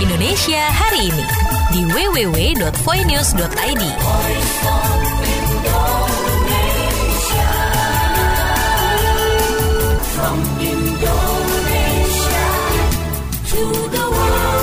Indonesia hari ini di www.voinews.id. From Indonesia to the world.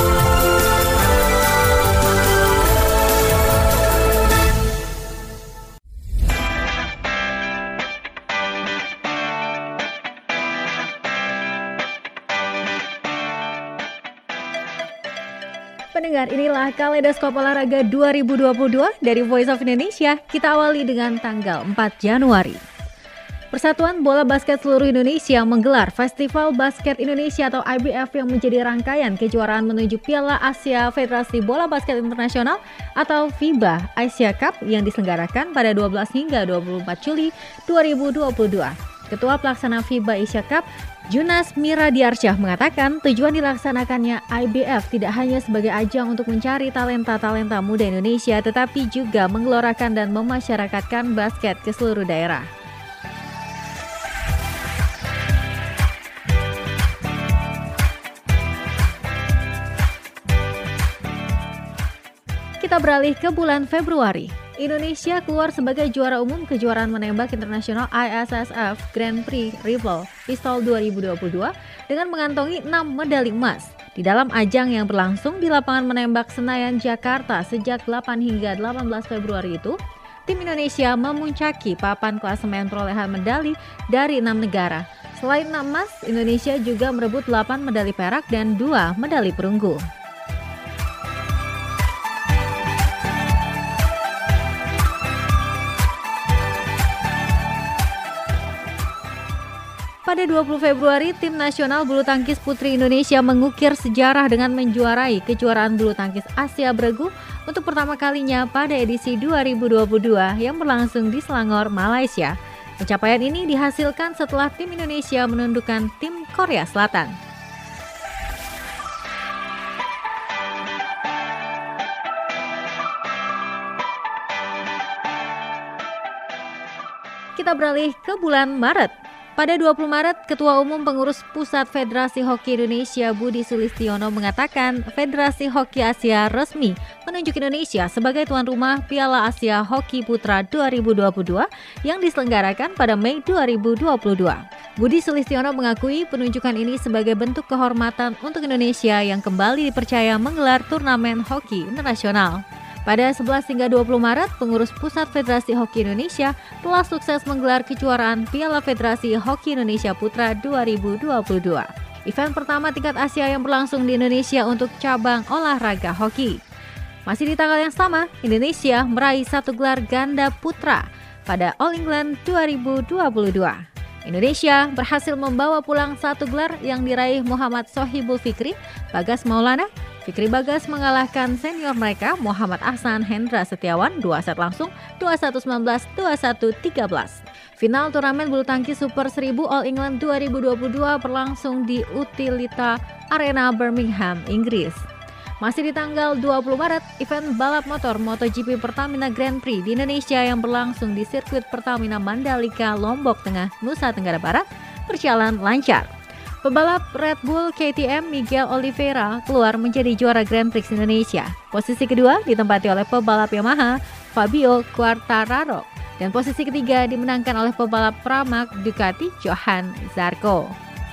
Pendengar, inilah Kaleidoskop Olahraga 2022 dari Voice of Indonesia. Kita awali dengan tanggal 4 Januari. Persatuan Bola Basket Seluruh Indonesia menggelar Festival Basket Indonesia atau IBF yang menjadi rangkaian kejuaraan menuju Piala Asia Federasi Bola Basket Internasional atau FIBA Asia Cup yang diselenggarakan pada 12 hingga 24 Juli 2022. Ketua Pelaksana FIBA Asia Cup, Junas Miradiarsyah mengatakan tujuan dilaksanakannya IBF tidak hanya sebagai ajang untuk mencari talenta-talenta muda Indonesia, tetapi juga menggelorakan dan memasyarakatkan basket ke seluruh daerah. Kita beralih ke bulan Februari. Indonesia keluar sebagai juara umum kejuaraan menembak internasional ISSF Grand Prix Rifle Pistol 2022 dengan mengantongi 6 medali emas. Di dalam ajang yang berlangsung di lapangan menembak Senayan, Jakarta sejak 8 hingga 18 Februari itu, tim Indonesia memuncaki papan klasemen perolehan medali dari 6 negara. Selain 6 emas, Indonesia juga merebut 8 medali perak dan 2 medali perunggu. Pada 20 Februari, tim nasional bulu tangkis putri Indonesia mengukir sejarah dengan menjuarai kejuaraan bulu tangkis Asia Bergu untuk pertama kalinya pada edisi 2022 yang berlangsung di Selangor, Malaysia. Pencapaian ini dihasilkan setelah tim Indonesia menundukkan tim Korea Selatan. Kita beralih ke bulan Maret. Pada 20 Maret, Ketua Umum Pengurus Pusat Federasi Hoki Indonesia Budi Sulistiono mengatakan Federasi Hoki Asia resmi menunjuk Indonesia sebagai tuan rumah Piala Asia Hoki Putra 2022 yang diselenggarakan pada Mei 2022. Budi Sulistiono mengakui penunjukan ini sebagai bentuk kehormatan untuk Indonesia yang kembali dipercaya menggelar turnamen hoki internasional. Pada 11 hingga 20 Maret, pengurus Pusat Federasi Hoki Indonesia telah sukses menggelar kejuaraan Piala Federasi Hoki Indonesia Putra 2022. Event pertama tingkat Asia yang berlangsung di Indonesia untuk cabang olahraga hoki. Masih di tanggal yang sama, Indonesia meraih 1 gelar ganda putra pada All England 2022. Indonesia berhasil membawa pulang 1 gelar yang diraih Muhammad Sohibul Fikri, Bagas Maulana. Fikri Bagas mengalahkan senior mereka Muhammad Ahsan Hendra Setiawan 2 set langsung 21-19, 21-13. Final turnamen bulu tangkis Super 1000 All England 2022 berlangsung di Utilita Arena Birmingham, Inggris. Masih di tanggal 20 Maret, event balap motor MotoGP Pertamina Grand Prix di Indonesia yang berlangsung di sirkuit Pertamina Mandalika, Lombok Tengah, Nusa Tenggara Barat berjalan lancar. Pebalap Red Bull KTM Miguel Oliveira keluar menjadi juara Grand Prix Indonesia. Posisi kedua ditempati oleh pebalap Yamaha Fabio Quartararo dan posisi ketiga dimenangkan oleh pebalap Pramac Ducati Johan Zarco.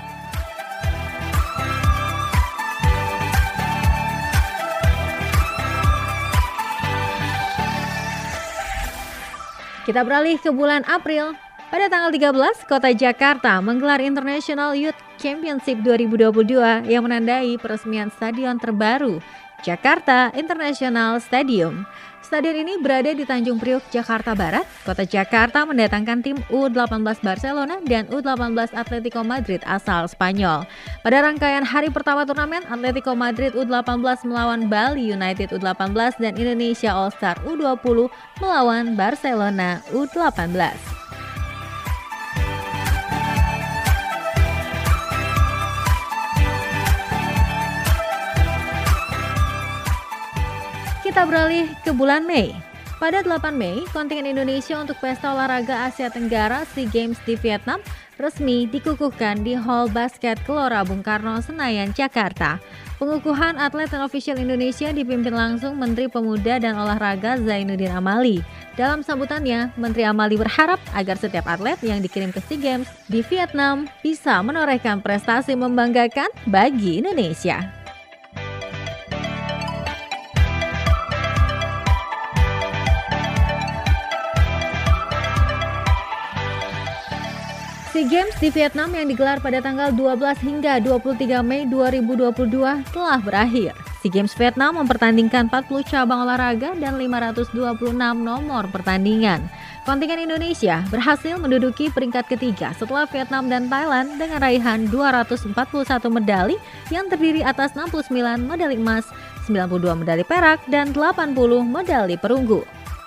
Kita beralih ke bulan April. Pada tanggal 13, Kota Jakarta menggelar International Youth Championship 2022 yang menandai peresmian stadion terbaru, Jakarta International Stadium. Stadion ini berada di Tanjung Priok, Jakarta Barat. Kota Jakarta mendatangkan tim U18 Barcelona dan U18 Atletico Madrid asal Spanyol. Pada rangkaian hari pertama turnamen, Atletico Madrid U18 melawan Bali United U18 dan Indonesia All-Star U20 melawan Barcelona U18. Kita beralih ke bulan Mei. Pada 8 Mei, kontingen Indonesia untuk Pesta Olahraga Asia Tenggara SEA Games di Vietnam resmi dikukuhkan di Hall Basket Gelora Bung Karno, Senayan, Jakarta. Pengukuhan atlet dan ofisial Indonesia dipimpin langsung Menteri Pemuda dan Olahraga Zainuddin Amali. Dalam sambutannya, Menteri Amali berharap agar setiap atlet yang dikirim ke SEA Games di Vietnam bisa menorehkan prestasi membanggakan bagi Indonesia. SEA Games di Vietnam yang digelar pada tanggal 12 hingga 23 Mei 2022 telah berakhir. SEA Games Vietnam mempertandingkan 40 cabang olahraga dan 526 nomor pertandingan. Kontingen Indonesia berhasil menduduki peringkat ketiga setelah Vietnam dan Thailand dengan raihan 241 medali yang terdiri atas 69 medali emas, 92 medali perak, dan 80 medali perunggu.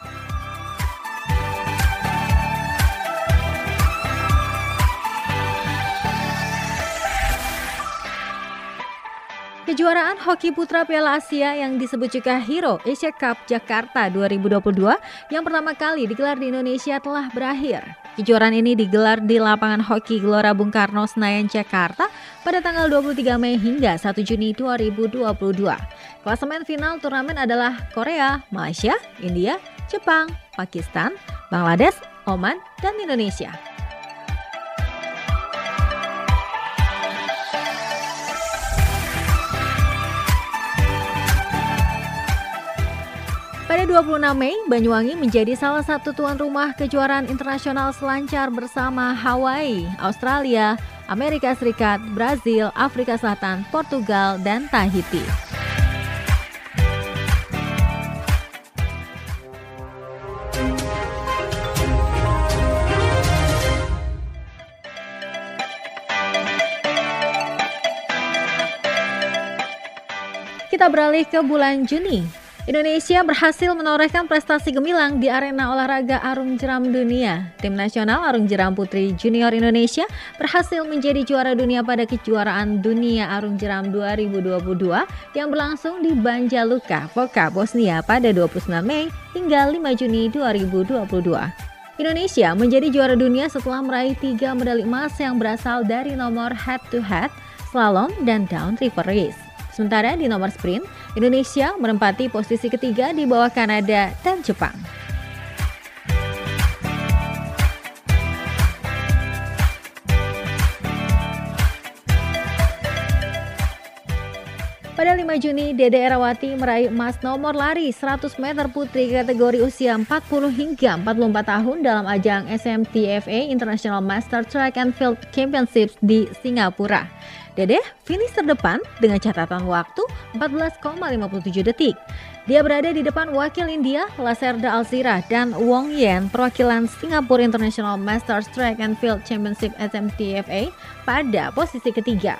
Kejuaraan hoki putra Piala Asia yang disebut juga Hero Asia Cup Jakarta 2022 yang pertama kali digelar di Indonesia telah berakhir. Kejuaraan ini digelar di lapangan hoki Gelora Bung Karno, Senayan, Jakarta pada tanggal 23 Mei hingga 1 Juni 2022. Klasemen final turnamen adalah Korea, Malaysia, India, Jepang, Pakistan, Bangladesh, Oman, dan Indonesia. Pada 26 Mei, Banyuwangi menjadi salah satu tuan rumah kejuaraan internasional selancar bersama Hawaii, Australia, Amerika Serikat, Brazil, Afrika Selatan, Portugal, dan Tahiti. Kita beralih ke bulan Juni. Indonesia berhasil menorehkan prestasi gemilang di arena olahraga arung jeram dunia. Tim nasional arung jeram putri junior Indonesia berhasil menjadi juara dunia pada kejuaraan dunia arung jeram 2022 yang berlangsung di Banja Luka, Foča, Bosnia pada 29 Mei hingga 5 Juni 2022. Indonesia menjadi juara dunia setelah meraih 3 medali emas yang berasal dari nomor head-to-head, slalom, dan down river race. Sementara di nomor sprint, Indonesia menempati posisi ketiga di bawah Kanada dan Jepang. Pada 5 Juni, Dede Erawati meraih emas nomor lari 100 meter putri kategori usia 40 hingga 44 tahun dalam ajang SMTFA International Master Track and Field Championships di Singapura. Dede finish terdepan dengan catatan waktu 14,57 detik. Dia berada di depan wakil India, Lacerda Alzira, dan Wong Yen, perwakilan Singapore International Masters Track and Field Championship SMTFA pada posisi ketiga.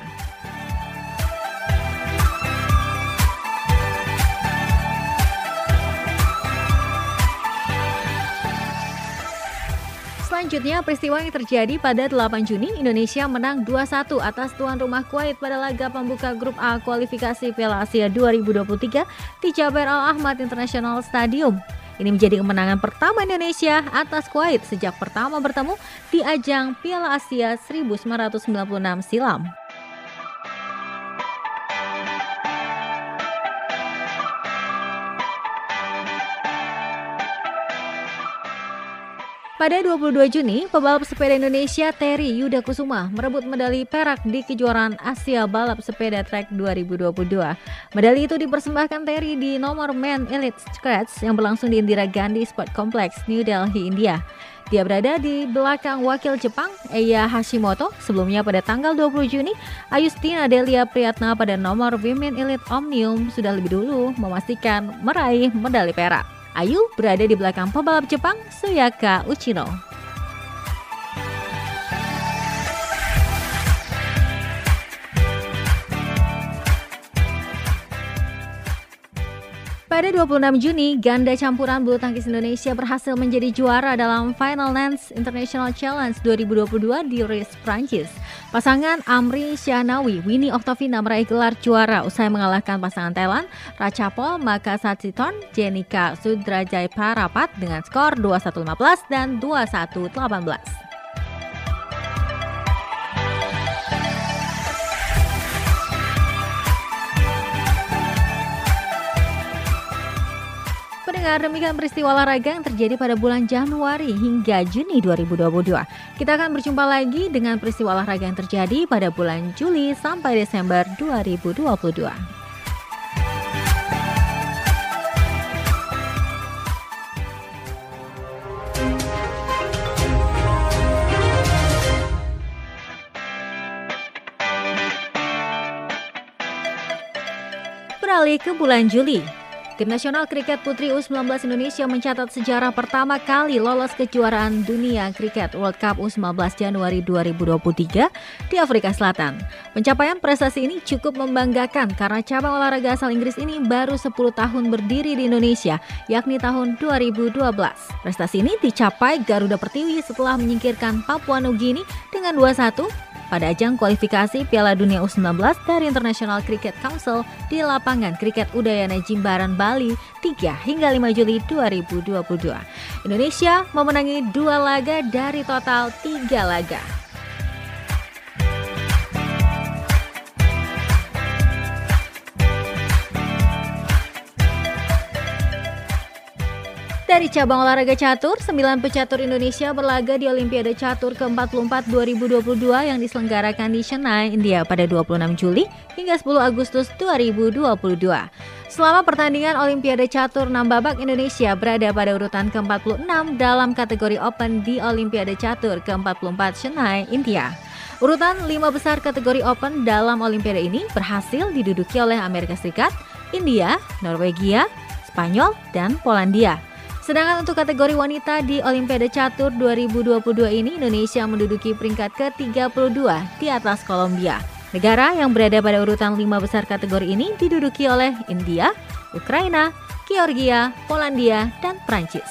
Selanjutnya, peristiwa yang terjadi pada 8 Juni, Indonesia menang 2-1 atas tuan rumah Kuwait pada laga pembuka grup A kualifikasi Piala Asia 2023 di Jaber Al-Ahmad International Stadium. Ini menjadi kemenangan pertama Indonesia atas Kuwait sejak pertama bertemu di ajang Piala Asia 1996 silam. Pada 22 Juni, pebalap sepeda Indonesia Terry Yuda Kusuma merebut medali perak di kejuaraan Asia Balap Sepeda Track 2022. Medali itu dipersembahkan Terry di nomor Men Elite Scratch yang berlangsung di Indira Gandhi Sport Complex, New Delhi, India. Dia berada di belakang wakil Jepang, Eiya Hashimoto. Sebelumnya pada tanggal 20 Juni, Ayustina Delia Priyatna pada nomor Women Elite Omnium sudah lebih dulu memastikan meraih medali perak. Ayu berada di belakang pebalap Jepang, Suyaka Uchino. Pada 26 Juni, ganda campuran bulu tangkis Indonesia berhasil menjadi juara dalam Final Nance International Challenge 2022 di Reims, Prancis. Pasangan Amri Syahnawi, Winnie Octavina meraih gelar juara usai mengalahkan pasangan Thailand, Ratchapol Makasatsitorn, Jenika Sudrajai Parapat dengan skor 21-15 dan 21-18. Pendengar, demikian peristiwa olahraga yang terjadi pada bulan Januari hingga Juni 2022. Kita akan berjumpa lagi dengan peristiwa olahraga yang terjadi pada bulan Juli sampai Desember 2022. Beralih ke bulan Juli, Tim nasional kriket putri U19 Indonesia mencatat sejarah pertama kali lolos kejuaraan dunia kriket World Cup U19 Januari 2023 di Afrika Selatan. Pencapaian prestasi ini cukup membanggakan karena cabang olahraga asal Inggris ini baru 10 tahun berdiri di Indonesia, yakni tahun 2012. Prestasi ini dicapai Garuda Pertiwi setelah menyingkirkan Papua Nugini dengan 2-1 pada ajang kualifikasi Piala Dunia U19 dari International Cricket Council di lapangan kriket Udayana Jimbaran, Bali 3 hingga 5 Juli 2022. Indonesia memenangi 2 laga dari total 3 laga. Dari cabang olahraga catur, 9 pecatur Indonesia berlaga di Olimpiade Catur ke-44 2022 yang diselenggarakan di Chennai, India pada 26 Juli hingga 10 Agustus 2022. Selama pertandingan Olimpiade Catur 6 babak, Indonesia berada pada urutan ke-46 dalam kategori Open di Olimpiade Catur ke-44 Chennai, India. Urutan 5 besar kategori Open dalam Olimpiade ini berhasil diduduki oleh Amerika Serikat, India, Norwegia, Spanyol, dan Polandia. Sedangkan untuk kategori wanita di Olimpiade Catur 2022 ini, Indonesia menduduki peringkat ke-32 di atas Kolombia. Negara yang berada pada urutan 5 besar kategori ini diduduki oleh India, Ukraina, Georgia, Polandia, dan Prancis.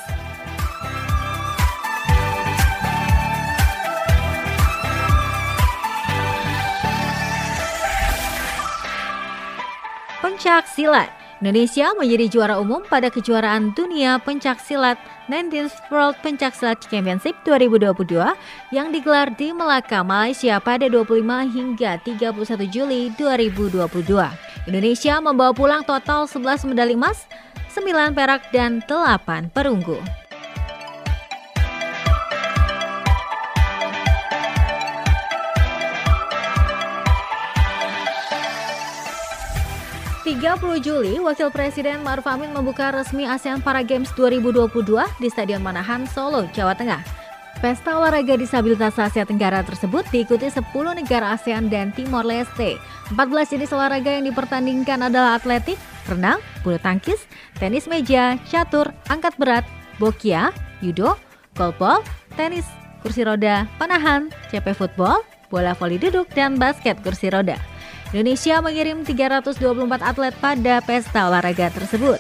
Pencak silat. Indonesia menjadi juara umum pada kejuaraan dunia pencak silat 19th World Pencak Silat Championship 2022 yang digelar di Melaka, Malaysia pada 25 hingga 31 Juli 2022. Indonesia membawa pulang total 11 medali emas, 9 perak, dan 8 perunggu. (30 Juli, Wakil Presiden Ma'ruf Amin membuka resmi ASEAN Para Games 2022 di Stadion Manahan, Solo, Jawa Tengah. Pesta olahraga disabilitas Asia Tenggara tersebut diikuti 10 negara ASEAN dan Timor Leste. 14 jenis olahraga yang dipertandingkan adalah atletik, renang, bulu tangkis, tenis meja, catur, angkat berat, bokia, judo, golball, tenis, kursi roda, panahan, CP football, bola voli duduk, dan basket kursi roda. Indonesia mengirim 324 atlet pada pesta olahraga tersebut.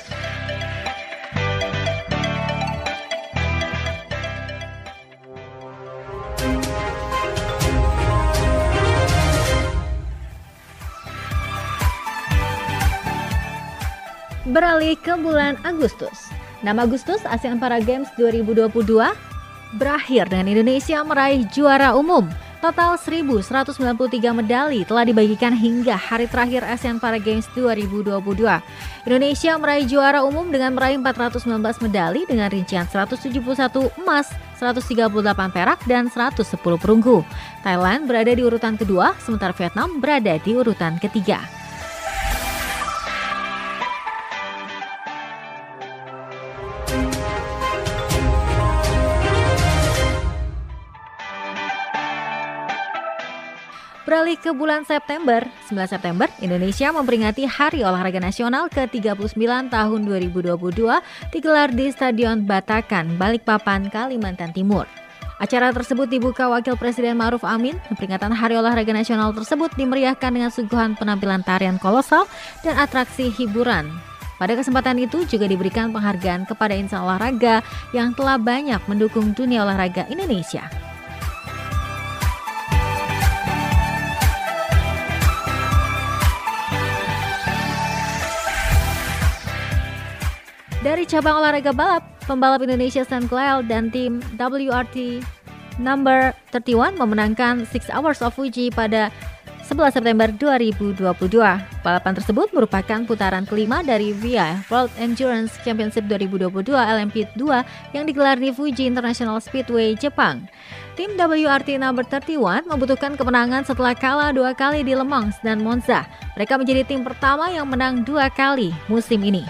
Beralih ke bulan Agustus. 6 Agustus, ASEAN Para Games 2022 berakhir dengan Indonesia meraih juara umum. Total 1.193 medali telah dibagikan hingga hari terakhir ASEAN Para Games 2022. Indonesia meraih juara umum dengan meraih 419 medali dengan rincian 171 emas, 138 perak, dan 110 perunggu. Thailand berada di urutan kedua, sementara Vietnam berada di urutan ketiga. Beralih ke bulan September, 9 September, Indonesia memperingati Hari Olahraga Nasional ke-39 tahun 2022 digelar di Stadion Batakan, Balikpapan, Kalimantan Timur. Acara tersebut dibuka Wakil Presiden Ma'ruf Amin. Peringatan Hari Olahraga Nasional tersebut dimeriahkan dengan suguhan penampilan tarian kolosal dan atraksi hiburan. Pada kesempatan itu juga diberikan penghargaan kepada insan olahraga yang telah banyak mendukung dunia olahraga Indonesia. Dari cabang olahraga balap, pembalap Indonesia Stan Glael dan tim WRT number 31 memenangkan 6 Hours of Fuji pada 11 September 2022. Balapan tersebut merupakan putaran kelima dari VIA World Endurance Championship 2022 LMP2 yang digelar di Fuji International Speedway, Jepang. Tim WRT Number 31 membutuhkan kemenangan setelah kalah 2 kali di Le Mans dan Monza. Mereka menjadi tim pertama yang menang 2 kali musim ini.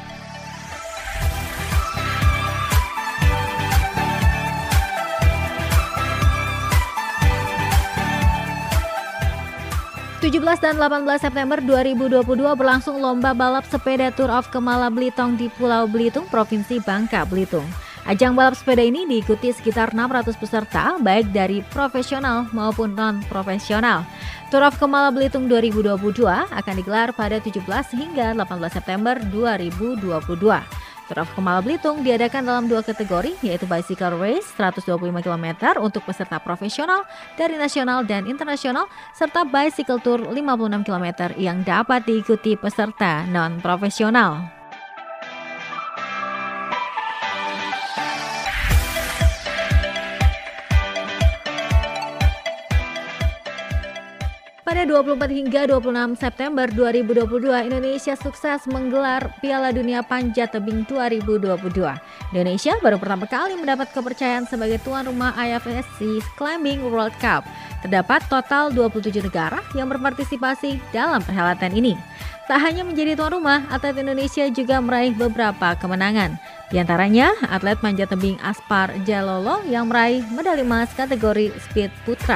Dan 18 September 2022 berlangsung lomba balap sepeda Tour of Kemala Belitung di Pulau Belitung, Provinsi Bangka Belitung. Ajang balap sepeda ini diikuti sekitar 600 peserta, baik dari profesional maupun non-profesional. Tour of Kemala Belitung 2022 akan digelar pada 17 hingga 18 September 2022. Tour of Kemala Belitung diadakan dalam 2 kategori, yaitu Bicycle Race 125 km untuk peserta profesional dari nasional dan internasional, serta Bicycle Tour 56 km yang dapat diikuti peserta non-profesional. Pada 24 hingga 26 September 2022, Indonesia sukses menggelar Piala Dunia Panjat Tebing 2022. Indonesia baru pertama kali mendapat kepercayaan sebagai tuan rumah IFSC Climbing World Cup. Terdapat total 27 negara yang berpartisipasi dalam perhelatan ini. Tak hanya menjadi tuan rumah, atlet Indonesia juga meraih beberapa kemenangan. Di antaranya, atlet panjat tebing Aspar Jalolo yang meraih medali emas kategori Speed Putra.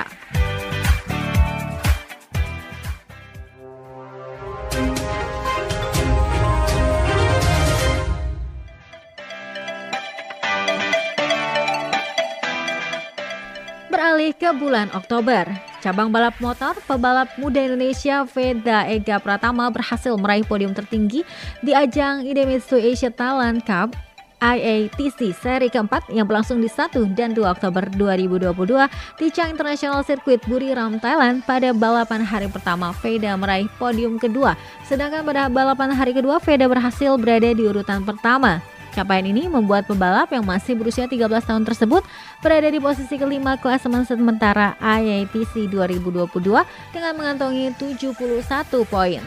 Beralih ke bulan Oktober, cabang balap motor pebalap muda Indonesia Veda Ega Pratama berhasil meraih podium tertinggi di ajang Idemitsu Asia Talent Cup IATC seri keempat yang berlangsung di 1 dan 2 Oktober 2022 di Chang International Circuit Buriram, Thailand. Pada balapan hari pertama, Veda meraih podium kedua, sedangkan pada balapan hari kedua, Veda berhasil berada di urutan pertama. Capaian ini membuat pebalap yang masih berusia 13 tahun tersebut berada di posisi kelima klasemen sementara IATC 2022 dengan mengantongi 71 poin.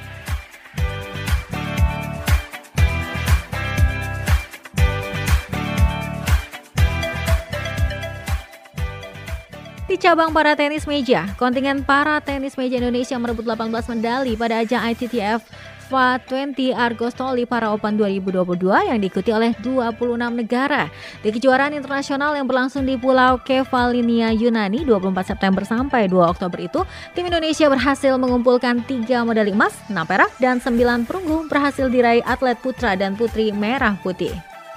Di cabang para tenis meja, kontingen para tenis meja Indonesia merebut 18 medali pada ajang ITTF FA20 Argostoli Para Open 2022 yang diikuti oleh 26 negara. Di kejuaraan internasional yang berlangsung di Pulau Kefalonia, Yunani 24 September sampai 2 Oktober itu, tim Indonesia berhasil mengumpulkan 3 medali emas, 6 perak, dan 9 perunggu berhasil diraih atlet putra dan putri merah putih.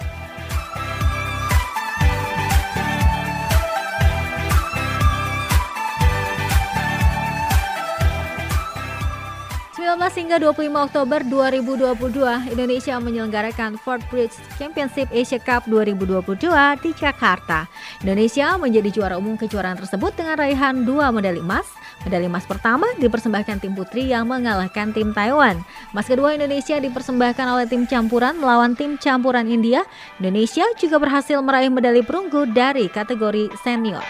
Hingga 25 Oktober 2022, Indonesia menyelenggarakan Fort Bridge Championship Asia Cup 2022 di Jakarta. Indonesia menjadi juara umum kejuaraan tersebut dengan raihan 2 medali emas. Medali emas pertama dipersembahkan tim putri yang mengalahkan tim Taiwan. Emas kedua Indonesia dipersembahkan oleh tim campuran melawan tim campuran India. Indonesia juga berhasil meraih medali perunggu dari kategori senior.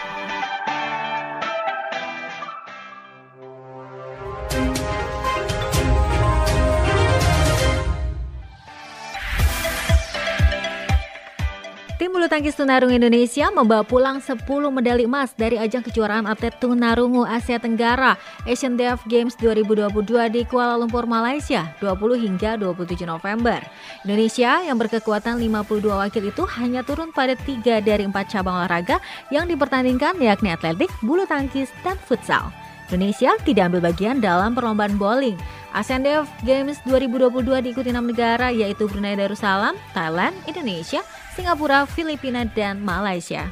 Tim bulu tangkis tunarungu Indonesia membawa pulang 10 medali emas dari ajang kejuaraan atlet tunarungu Asia Tenggara Asian Deaf Games 2022 di Kuala Lumpur, Malaysia 20 hingga 27 November. Indonesia yang berkekuatan 52 wakil itu hanya turun pada 3 dari 4 cabang olahraga yang dipertandingkan, yakni atletik, bulu tangkis, dan futsal. Indonesia tidak ambil bagian dalam perlombaan bowling. Asian Deaf Games 2022 diikuti 6 negara, yaitu Brunei Darussalam, Thailand, Indonesia, Singapura, Filipina, dan Malaysia.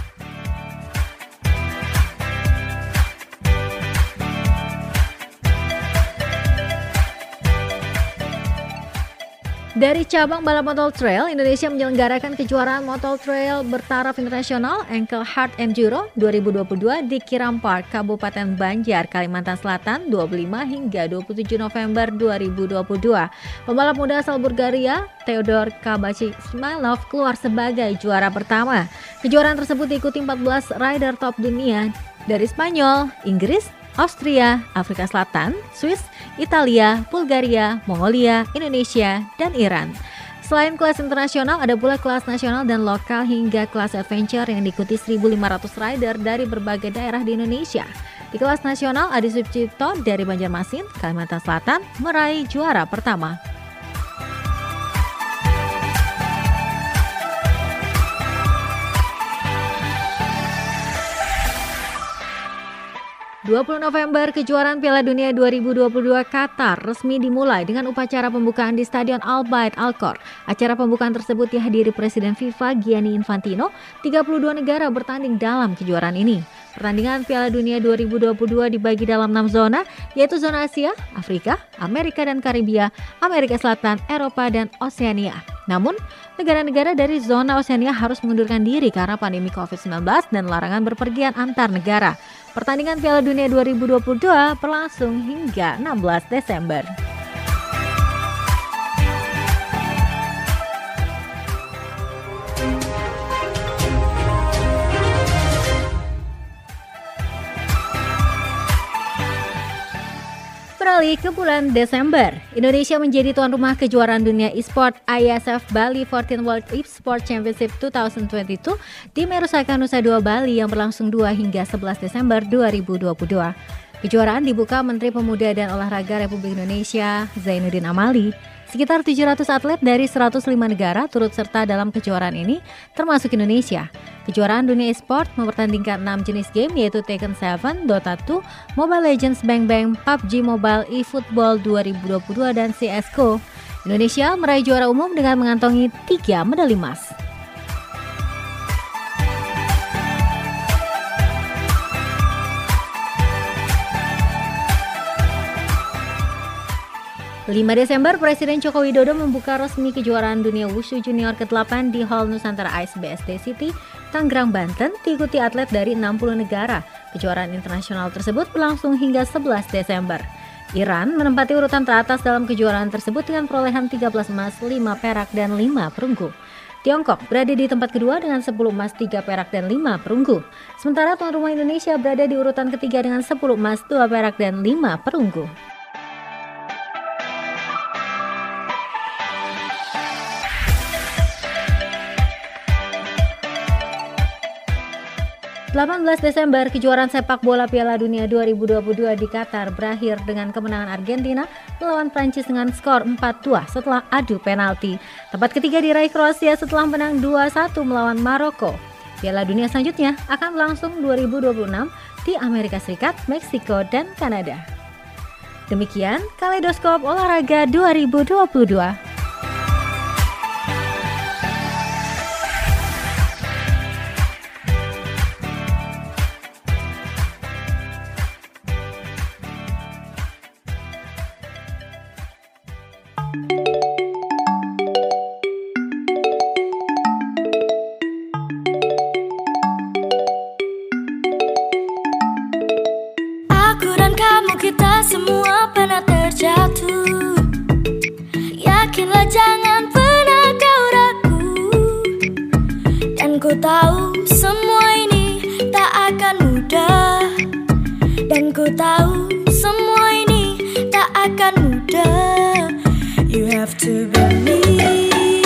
Dari cabang balap motor trail, Indonesia menyelenggarakan kejuaraan motor trail bertaraf internasional Ankle Hard Enduro 2022 di Kiram Park, Kabupaten Banjar, Kalimantan Selatan 25 hingga 27 November 2022. Pembalap muda asal Bulgaria, Theodor Kabachimilov, keluar sebagai juara pertama. Kejuaraan tersebut diikuti 14 rider top dunia dari Spanyol, Inggris, Austria, Afrika Selatan, Swiss, Italia, Bulgaria, Mongolia, Indonesia, dan Iran. Selain kelas internasional, ada pula kelas nasional dan lokal hingga kelas adventure yang diikuti 1.500 rider dari berbagai daerah di Indonesia. Di kelas nasional, Adi Sucipto dari Banjarmasin, Kalimantan Selatan, meraih juara pertama. November, kejuaraan Piala Dunia 2022 Qatar resmi dimulai dengan upacara pembukaan di Stadion Al Bayt Al Khor. Acara pembukaan tersebut dihadiri Presiden FIFA Gianni Infantino. 32 negara bertanding dalam kejuaraan ini. Pertandingan Piala Dunia 2022 dibagi dalam 6 zona, yaitu zona Asia, Afrika, Amerika dan Karibia, Amerika Selatan, Eropa, dan Oseania. Namun, negara-negara dari zona Oseania harus mengundurkan diri karena pandemi COVID-19 dan larangan berpergian antar negara. Pertandingan Piala Dunia 2022 berlangsung hingga 16 Desember. Beralih ke bulan Desember, Indonesia menjadi tuan rumah kejuaraan dunia e-sport ISF Bali 14 World E-Sport Championship 2022 di Merusaka Nusa Dua Bali yang berlangsung 2 hingga 11 Desember 2022. Kejuaraan dibuka Menteri Pemuda dan Olahraga Republik Indonesia Zainuddin Amali. Sekitar 700 atlet dari 105 negara turut serta dalam kejuaraan ini, termasuk Indonesia. Kejuaraan dunia e-sport mempertandingkan 6 jenis game yaitu Tekken 7, Dota 2, Mobile Legends Bang Bang, PUBG Mobile, eFootball 2022, dan CSGO. Indonesia meraih juara umum dengan mengantongi 3 medali emas. Lima Desember, Presiden Joko Widodo membuka resmi kejuaraan dunia Wushu Junior ke-8 di Hall Nusantara Ice BSD City, Tangerang, Banten, diikuti atlet dari 60 negara. Kejuaraan internasional tersebut berlangsung hingga 11 Desember. Iran menempati urutan teratas dalam kejuaraan tersebut dengan perolehan 13 emas, 5 perak, dan 5 perunggu. Tiongkok berada di tempat kedua dengan 10 emas, 3 perak, dan 5 perunggu. Sementara tuan rumah Indonesia berada di urutan ketiga dengan 10 emas, 2 perak, dan 5 perunggu. 18 Desember, kejuaraan sepak bola Piala Dunia 2022 di Qatar berakhir dengan kemenangan Argentina melawan Prancis dengan skor 4-2 setelah adu penalti. Tempat ketiga diraih Kroasia setelah menang 2-1 melawan Maroko. Piala Dunia selanjutnya akan berlangsung 2026 di Amerika Serikat, Meksiko, dan Kanada. Demikian Kaleidoskop Olahraga 2022. Kita semua pernah terjatuh. Yakinlah jangan pernah kau ragu. Dan ku tahu semua ini tak akan mudah. Dan ku tahu semua ini tak akan mudah. You have to believe.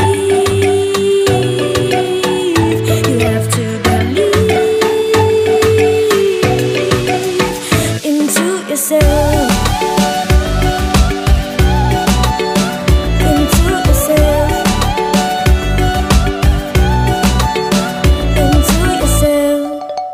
You have to believe into yourself. Into yourself. Into yourself.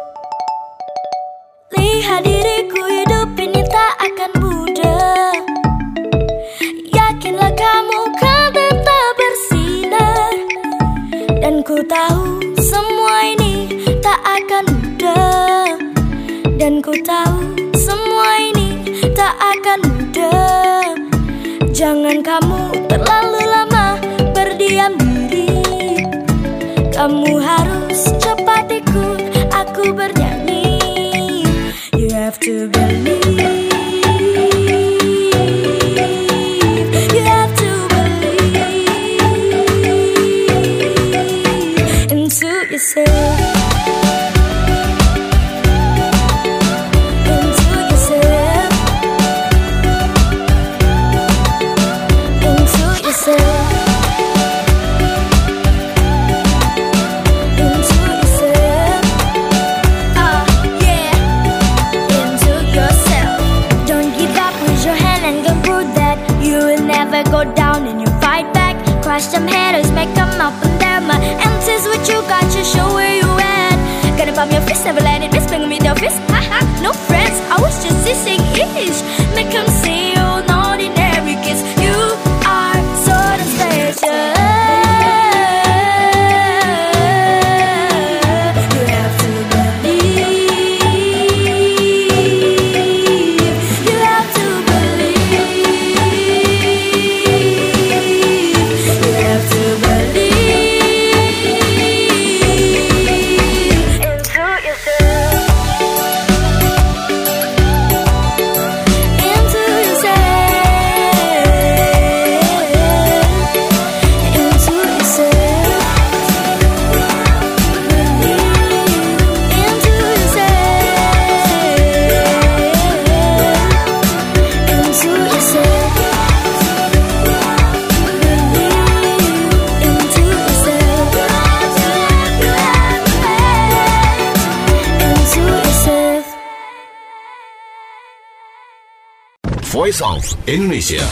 Lihat diriku, hidup ini tak akan mudah. Yakinlah kamu kan tetap bersinar. Dan ku tahu semua ini tak akan mudah. Dan ku tahu semua ini tak akan mudah. Jangan kamu terlalu lama berdiam diri. Kamu harus cepat ikut aku bernyanyi. You have to believe. You have to believe into yourself. Into yourself. Go down and you fight back. Crush them haters, make them up and down. My empties what you got, you show where you at. Gonna bump your fist, never let it miss. Bring me the fist, haha. No friends, I was just dissing ish. Make them see you, ordinary kids. You are so special. You have to believe. You have to Voice of Indonesia.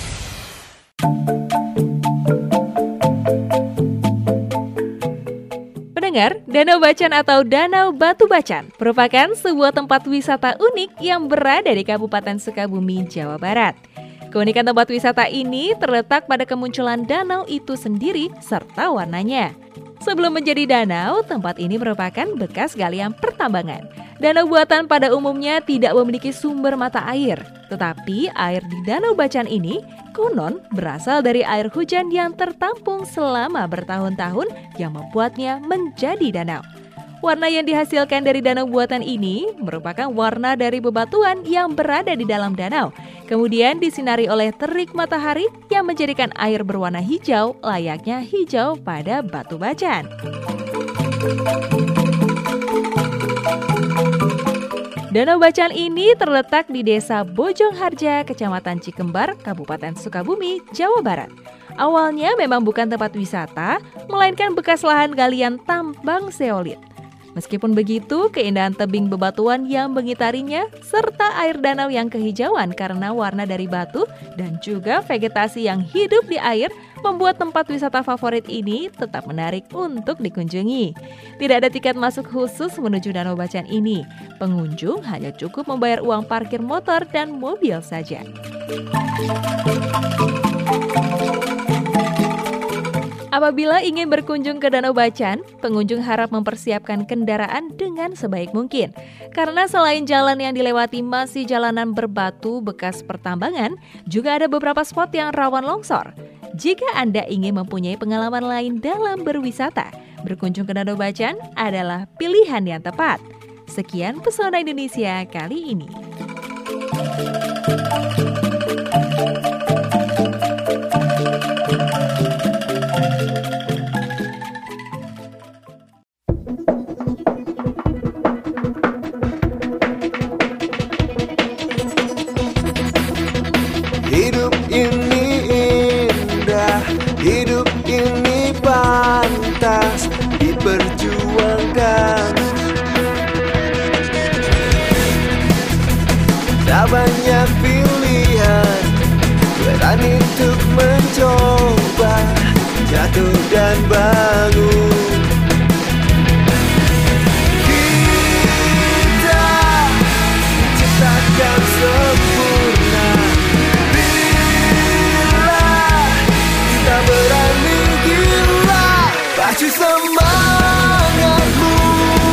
Pendengar, Danau Bacan atau Danau Batu Bacan merupakan sebuah tempat wisata unik yang berada di Kabupaten Sukabumi, Jawa Barat. Keunikan tempat wisata ini terletak pada kemunculan danau itu sendiri serta warnanya. Sebelum menjadi danau, tempat ini merupakan bekas galian pertambangan. Danau buatan pada umumnya tidak memiliki sumber mata air, tetapi air di Danau Bacan ini konon berasal dari air hujan yang tertampung selama bertahun-tahun yang membuatnya menjadi danau. Warna yang dihasilkan dari danau buatan ini merupakan warna dari bebatuan yang berada di dalam danau. Kemudian disinari oleh terik matahari yang menjadikan air berwarna hijau layaknya hijau pada Batu Bacan. Danau Bacan ini terletak di Desa Bojongharja, Kecamatan Cikembar, Kabupaten Sukabumi, Jawa Barat. Awalnya memang bukan tempat wisata, melainkan bekas lahan galian tambang zeolit. Meskipun begitu, keindahan tebing bebatuan yang mengitarinya serta air danau yang kehijauan karena warna dari batu dan juga vegetasi yang hidup di air membuat tempat wisata favorit ini tetap menarik untuk dikunjungi. Tidak ada tiket masuk khusus menuju Danau Bacan ini. Pengunjung hanya cukup membayar uang parkir motor dan mobil saja. Apabila ingin berkunjung ke Danau Bacan, pengunjung harap mempersiapkan kendaraan dengan sebaik mungkin. Karena selain jalan yang dilewati masih jalanan berbatu bekas pertambangan, juga ada beberapa spot yang rawan longsor. Jika Anda ingin mempunyai pengalaman lain dalam berwisata, berkunjung ke Danau Bacan adalah pilihan yang tepat. Sekian Pesona Indonesia kali ini. Hidup ini indah, hidup ini pantas diperjuangkan. Tak banyak pilihan, berani untuk mencoba, jatuh dan bangun. Kita ciptakan sempurna bila kita berani gila. Pacu semangatmu,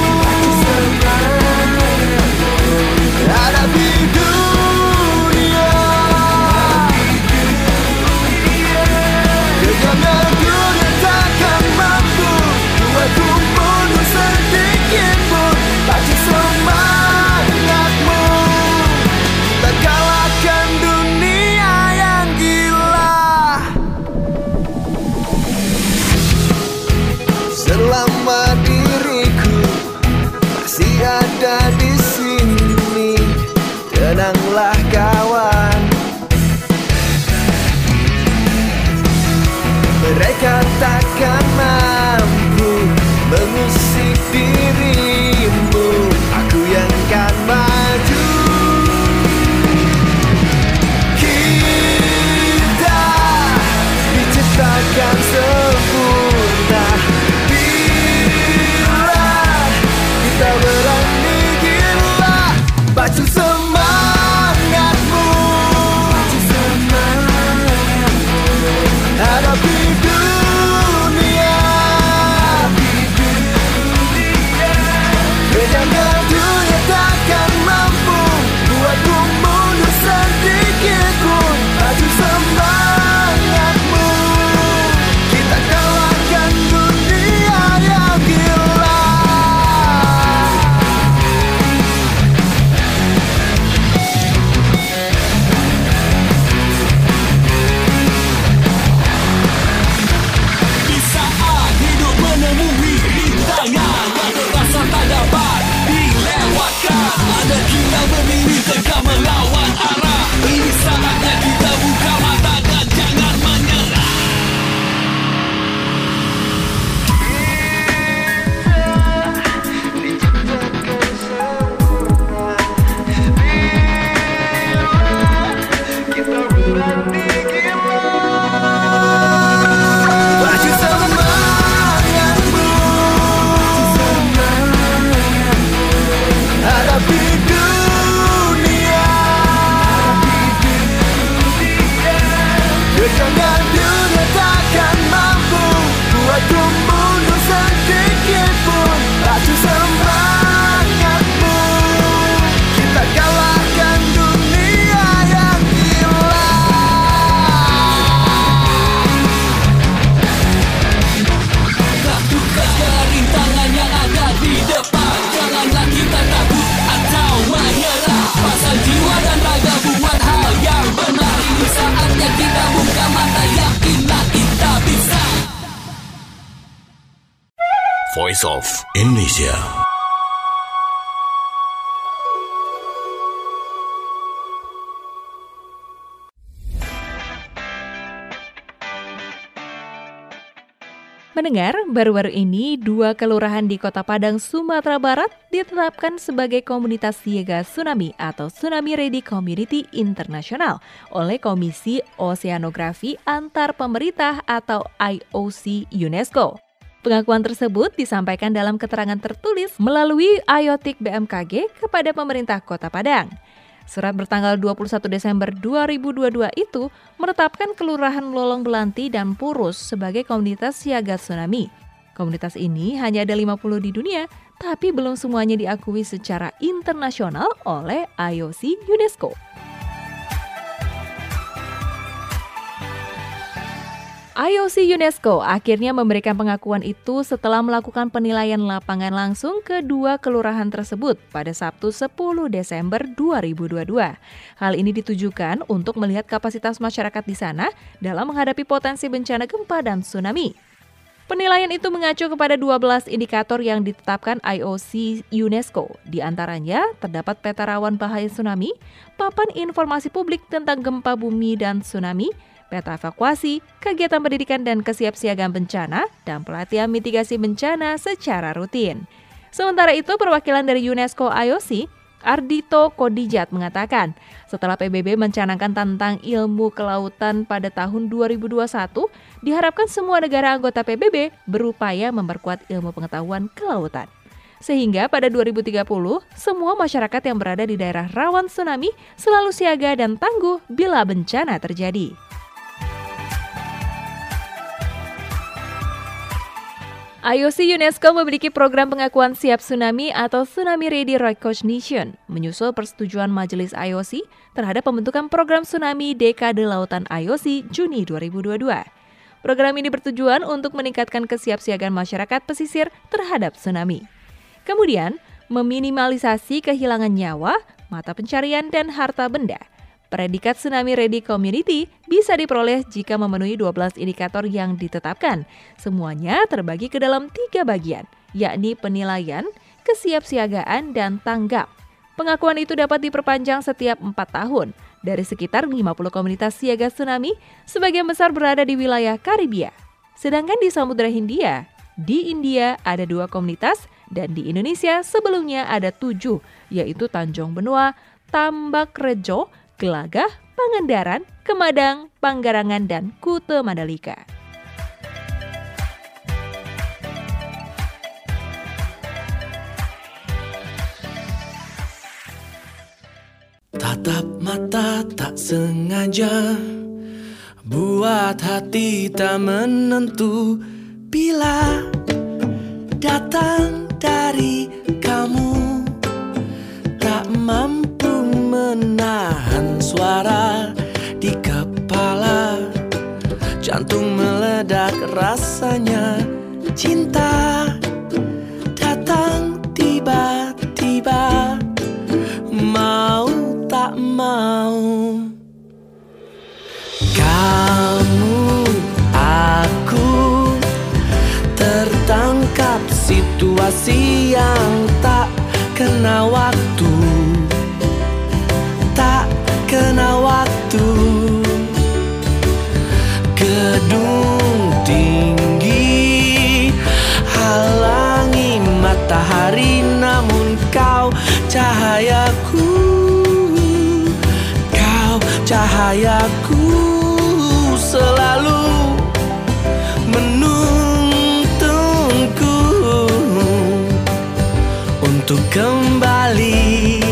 hadapi dunia. Gegamnya dunia takkan mampu buatku mundur sedikit pun. Pacu semangatmu, tak kalahkan dunia yang gila. Selama diriku masih ada di sini, tenanglah kawan. Voice of Indonesia. Mendengar, baru-baru ini 2 kelurahan di Kota Padang, Sumatera Barat ditetapkan sebagai komunitas siaga tsunami atau Tsunami Ready Community Internasional oleh Komisi Oseanografi Antar Pemerintah atau IOC UNESCO. Pengakuan tersebut disampaikan dalam keterangan tertulis melalui IOTIK BMKG kepada pemerintah Kota Padang. Surat bertanggal 21 Desember 2022 itu menetapkan Kelurahan Lolong Belanti dan Purus sebagai komunitas siaga tsunami. Komunitas ini hanya ada 50 di dunia, tapi belum semuanya diakui secara internasional oleh IOC UNESCO. IOC UNESCO akhirnya memberikan pengakuan itu setelah melakukan penilaian lapangan langsung ke 2 kelurahan tersebut pada Sabtu 10 Desember 2022. Hal ini ditujukan untuk melihat kapasitas masyarakat di sana dalam menghadapi potensi bencana gempa dan tsunami. Penilaian itu mengacu kepada 12 indikator yang ditetapkan IOC UNESCO. Di antaranya terdapat peta rawan bahaya tsunami, papan informasi publik tentang gempa bumi dan tsunami, peta evakuasi, kegiatan pendidikan dan kesiapsiagaan bencana, dan pelatihan mitigasi bencana secara rutin. Sementara itu, perwakilan dari UNESCO IOC, Ardhito Kodijat mengatakan, setelah PBB mencanangkan tentang ilmu kelautan pada tahun 2021, diharapkan semua negara anggota PBB berupaya memperkuat ilmu pengetahuan kelautan. Sehingga pada 2030, semua masyarakat yang berada di daerah rawan tsunami selalu siaga dan tangguh bila bencana terjadi. IOC UNESCO memiliki program pengakuan siap tsunami atau Tsunami Ready Recognition, menyusul persetujuan Majelis IOC terhadap pembentukan program tsunami Dekade Lautan IOC Juni 2022. Program ini bertujuan untuk meningkatkan kesiapsiagaan masyarakat pesisir terhadap tsunami. Kemudian, meminimalisasi kehilangan nyawa, mata pencarian, dan harta benda. Predikat Tsunami Ready Community bisa diperoleh jika memenuhi 12 indikator yang ditetapkan. Semuanya terbagi ke dalam 3 bagian, yakni penilaian, kesiapsiagaan, dan tanggap. Pengakuan itu dapat diperpanjang setiap 4 tahun. Dari sekitar 50 komunitas siaga tsunami, sebagian besar berada di wilayah Karibia. Sedangkan di Samudra Hindia, di India ada 2 komunitas, dan di Indonesia sebelumnya ada 7, yaitu Tanjung Benoa, Tambak Rejo, Gelagah, Pangandaran, Kemadang, Panggarangan, dan Kute Mandalika. Tatap mata tak sengaja, buat hati tak menentu. Bila datang dari kamu, tak mampu menahan suara di kepala, jantung meledak rasanya. Cinta datang tiba-tiba, mau tak mau. Kamu, aku tertangkap situasi yang tak kena waktu, tak kena waktu. Gedung tinggi halangi matahari, namun kau cahayaku, kau cahayaku, selalu menuntunku untuk kembali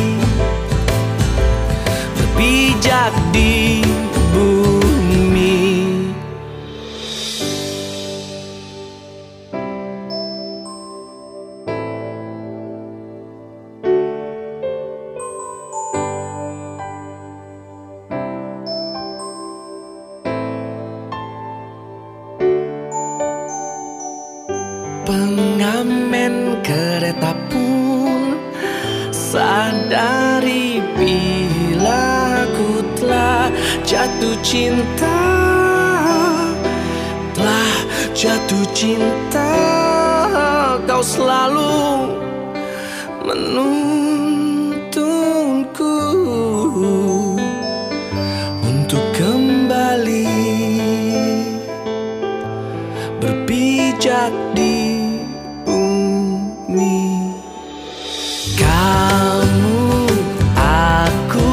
berpijak di bumi. Pengamen kereta pun sadari bila ku telah jatuh cinta, telah jatuh cinta. Kau kau selalu menuntunku untuk kembali berpijak di bumi. Kamu, aku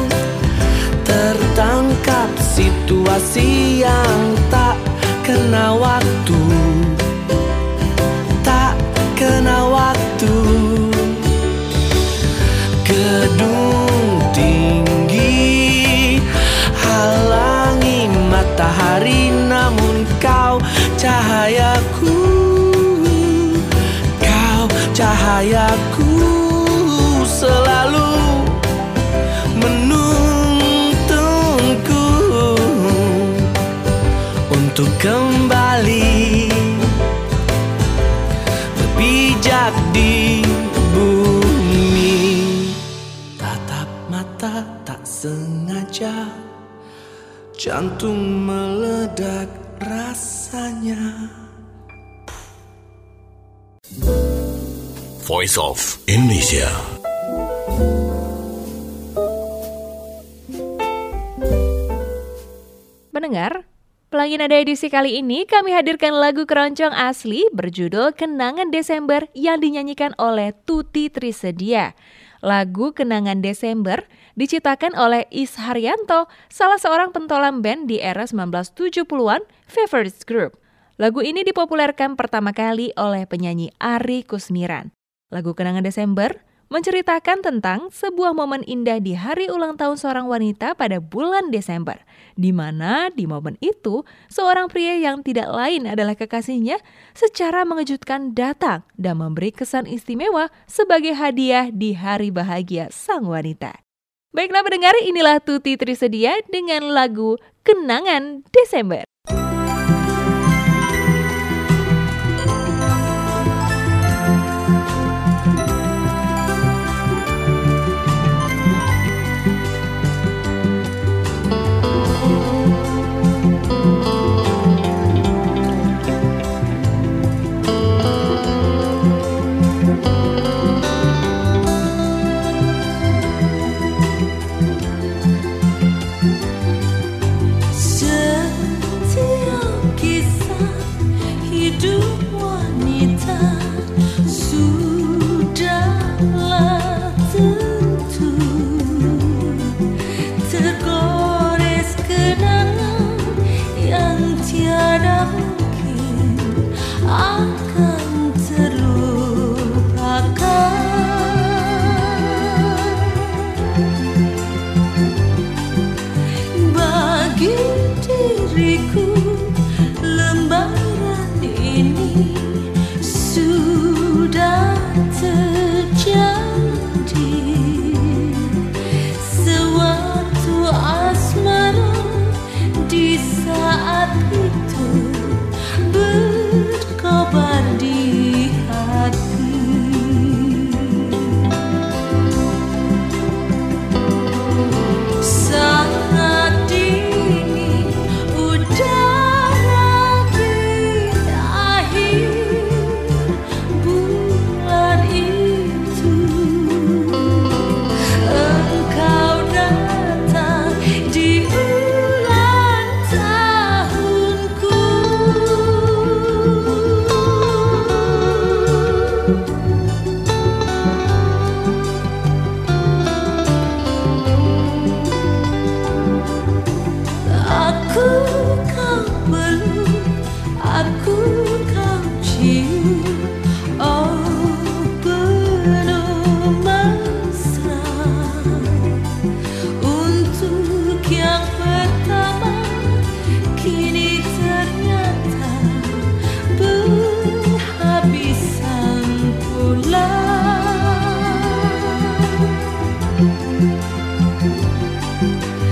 tertangkap situasi yang tak kena waktu, tak kena waktu. Gedung tinggi halangi matahari, namun kau cahayaku, kau cahayaku selalu menuntunku untuk kembali berpijak di bumi. Tatap mata tak sengaja, jantung meledak rasanya. Voice of Indonesia. Pendengar, Pelangi Nada edisi kali ini kami hadirkan lagu keroncong asli berjudul Kenangan Desember yang dinyanyikan oleh Tuti Trisedia. Lagu Kenangan Desember diciptakan oleh Is Haryanto, salah seorang pentolan band di era 1970-an Favorites Group. Lagu ini dipopulerkan pertama kali oleh penyanyi Ari Kusmiran. Lagu Kenangan Desember menceritakan tentang sebuah momen indah di hari ulang tahun seorang wanita pada bulan Desember, di mana di momen itu seorang pria yang tidak lain adalah kekasihnya secara mengejutkan datang dan memberi kesan istimewa sebagai hadiah di hari bahagia sang wanita. Baiklah pendengar, inilah Tuti Trisedia dengan lagu Kenangan Desember.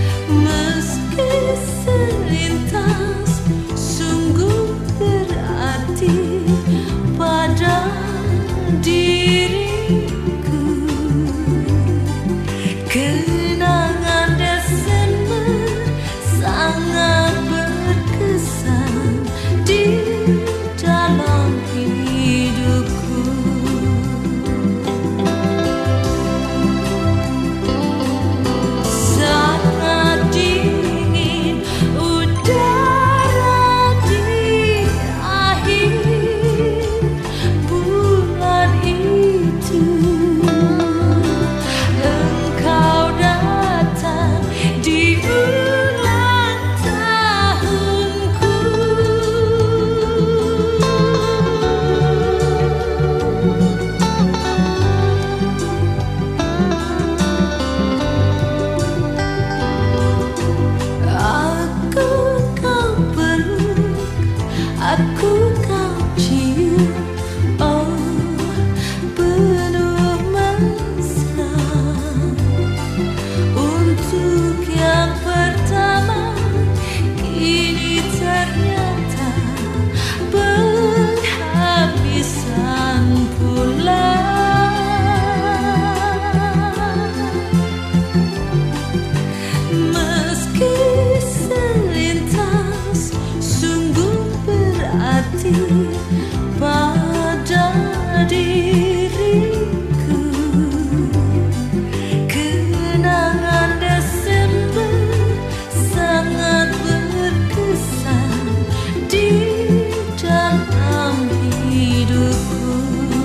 Meski selintas sungguh berarti. aku kau cium, oh penuh mesra. Untuk yang pertama kini ternyata penghabisan pula. Meski selintas sungguh berarti pada diriku, kenangan Desember sangat berkesan di dalam hidupku.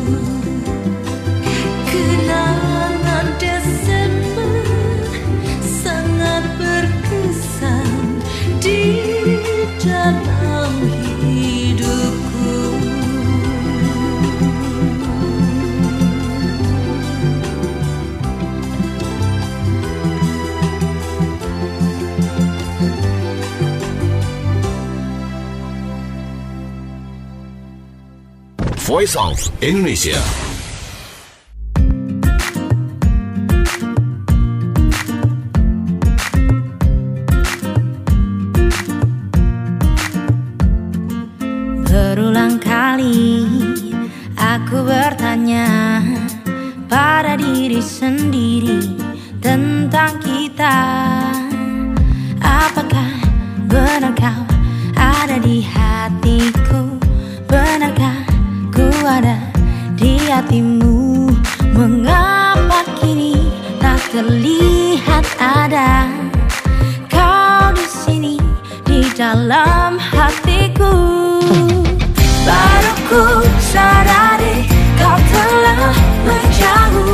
Kenangan Desember sangat berkesan di dalam hidupku. Voice of Indonesia. Berulang kali aku bertanya pada diri sendiri tentang kita. Apakah benar kau ada di hatiku? Benarkah ku ada di hatimu? Mengapa kini tak terlihat ada kau di sini di dalam hatiku? Baru ku sadari kau telah menjauh.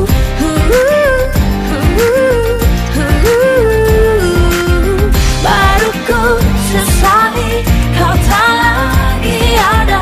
Baru ku sesali kau tak lagi ada.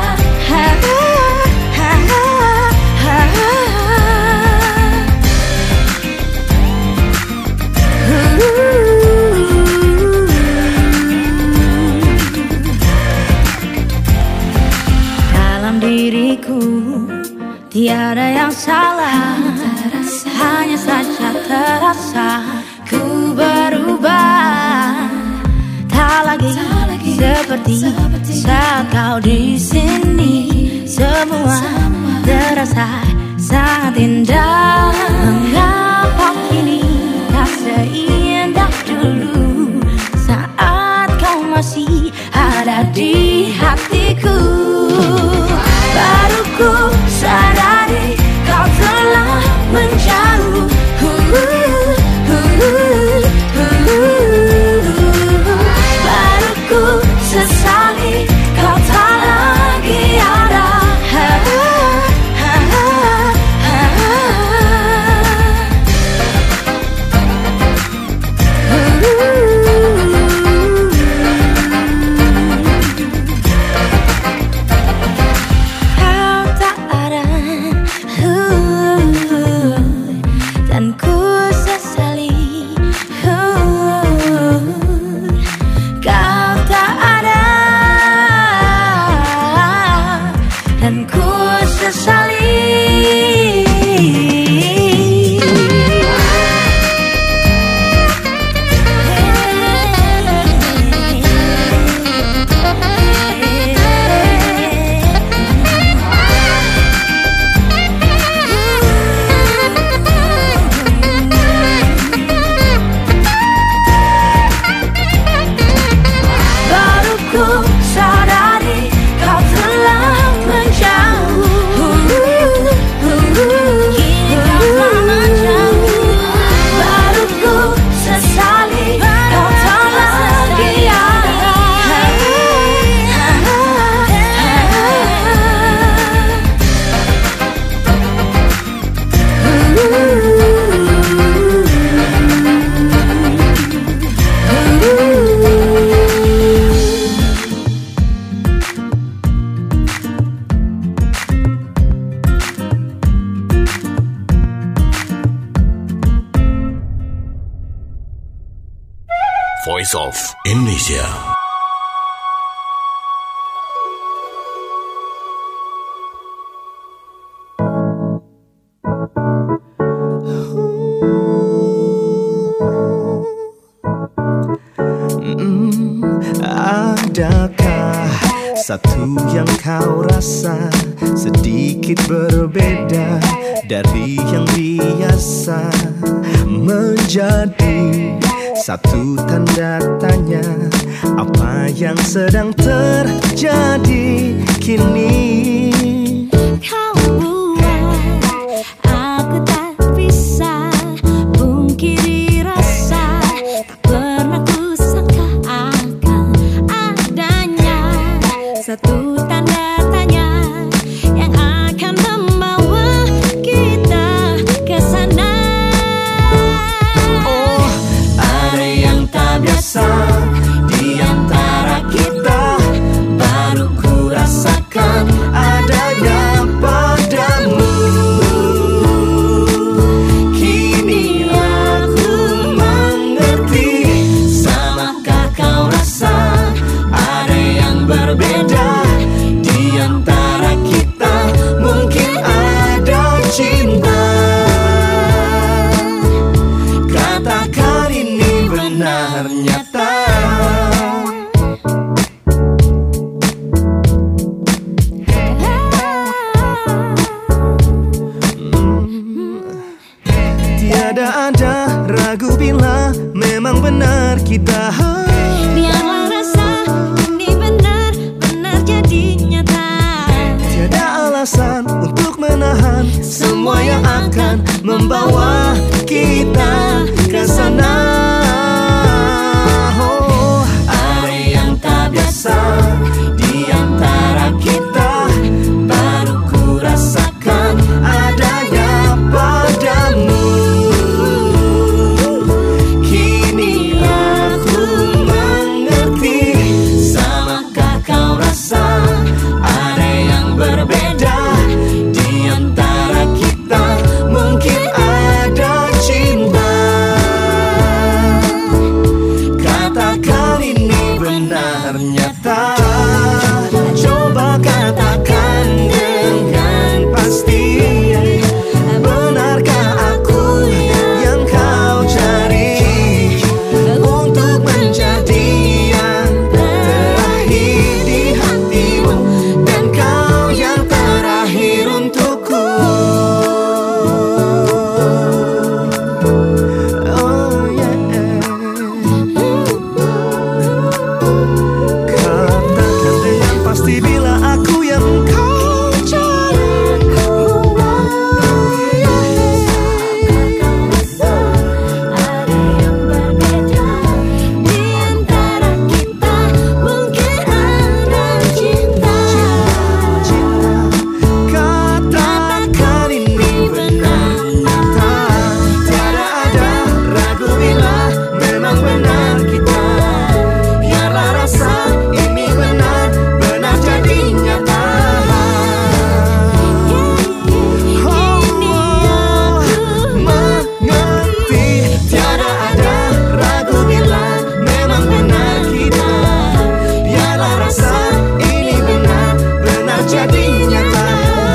Dalam diriku tiada yang salah, hanya saja terasa ku berubah. Tak lagi seperti saat kau di sini. Semua terasa sangat indah. Mengapa kini tak seindah dulu saat kau masih ada di hatiku? Baru ku sadari kau telah menjauh. Baru ku sesali kau tak lagi ada. Kau tak ada, dan ku sesali. Kau tak ada, dan ku sesali. Baru ku sadari kau telah menjauh. Kini kau telah menjauh. Baru ku sesali kau tak lagi ada. Voice of Indonesia. Adakah satu yang kau rasa sedikit berbeda dari yang biasa, menjadi satu tanda tanya, apa yang sedang terjadi kini? Kau buat aku tak bisa pungkiri rasa, tak pernah ku sangka akan adanya satu tanda tanya yang akan membawa kita ke sana. Oh, ada yang tak biasa di antara kita, baru ku rasakan adanya padamu. Kini aku mengerti, samakah kau rasa ada yang berbeda di antara kita? Mungkin ada cinta. Katakan ini benar nyata. Tiada ada ragu bila memang benar kita. Biarlah rasa ini benar-benar jadi nyata. Tiada alasan untuk menahan semua yang akan membawa kita ke sana. Oh, ada yang tak biasa di antara kita, baru ku rasakan adanya padamu. Kini aku mengerti, samakah kau rasa ada yang berbeda di antara kita? Mungkin ada cinta. Katakan ini benar nyata. Coba katakan dengan pasti, benarkah aku yang kau cari untuk menjadi yang terakhir di hatimu, dan kau yang terakhir untukku. Oh yeah. Katakan dengan pasti bila aku yang kau cari. Ada yang berbeda di antara kita, mungkin ada cinta. Katakan ini benar nyata. Tiada ada ragu bila memang benar kita. Biarlah rasa ini benar-benar jadi nyata. Mengerti, tiada ada ragu bila memang benar kita. Biarlah rasa ini benar-benar jadi nyata.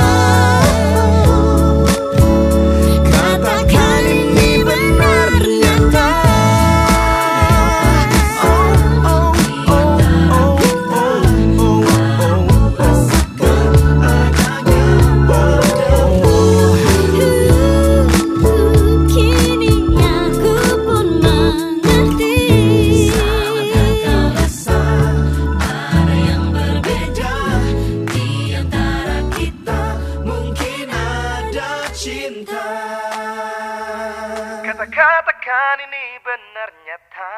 Katakan ini benar nyata. Kini aku pun mengerti, Kau rasa ada yang berbeda di antara kita, mungkin ada cinta. Katakan ini benar nyata.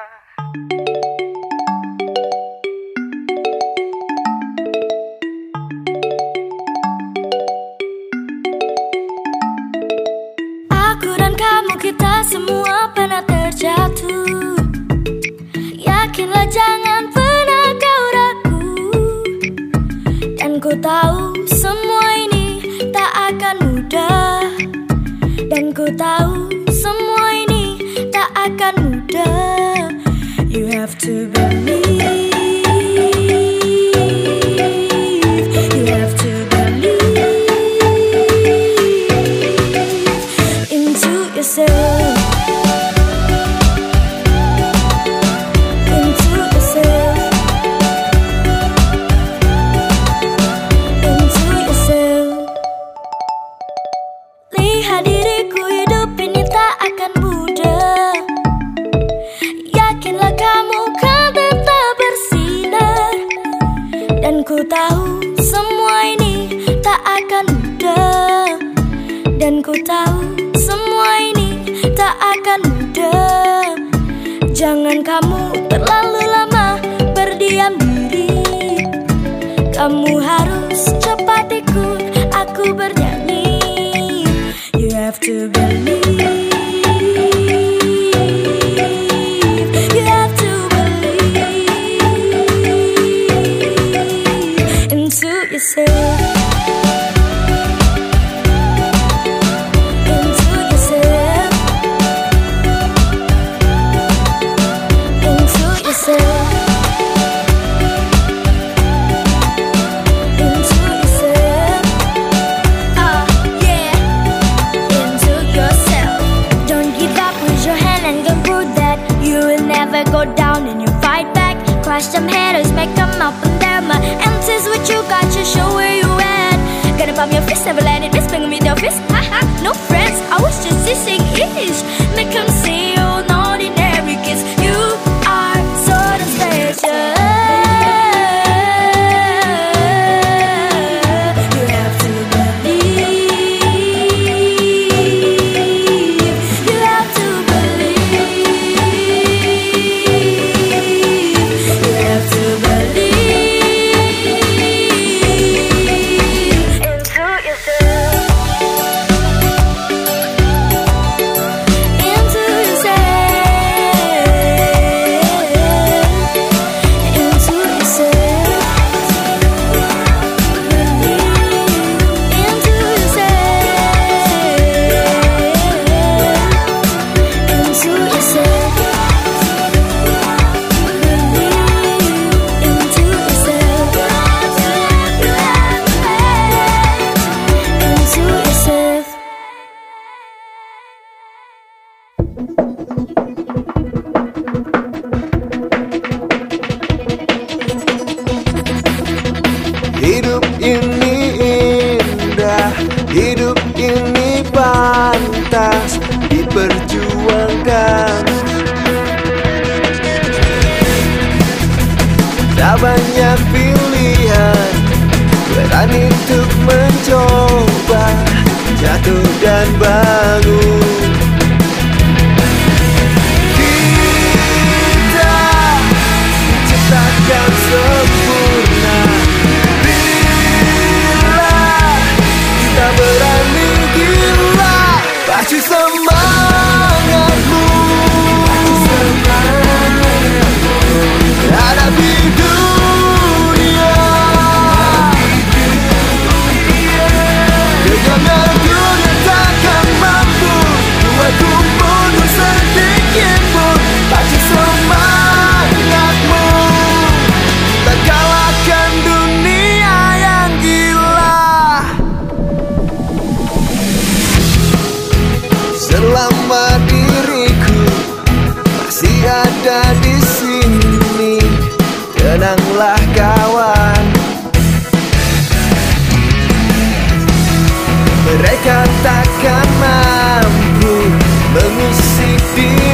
aku dan kamu, kita semua pernah terjatuh. Yakinlah jangan pernah kau ragu, dan ku tahu semua ini tak akan mudah, dan ku tahu semua ini tak akan mudah. You have to believe. You have to believe into yourself. Into yourself. tahu semua ini tak akan mudah, dan ku tahu semua ini tak akan mudah. Jangan kamu terlalu lama berdiam diri, kamu harus cepat ikut aku bernyanyi. You have to believe, you have to believe into yourself. Go down and you fight back. Crush them haters, make them up and down. My answers what you got, you show where you at. Gonna bump your fist, never let it miss. Bring me the fist, haha. No friends, I was just teasing ish. Make them see you an ordinary kiss. You are so special. You have to believe. You have to Hidup ini indah, hidup ini pantas diperjuangkan. Tak banyak pilihan, berani untuk mencoba, jatuh dan bangun. Kita ciptakan sempurna kita berani gila, pacu semangatmu, hadapi dunia. Dengannya dunia takkan mampu buatku mundur sedikit pun. Pacu semangatmu, tak kalahkan dunia yang gila. Selama diriku masih ada di sini, tenanglah kawan. Mereka takkan mampu mengusik diri.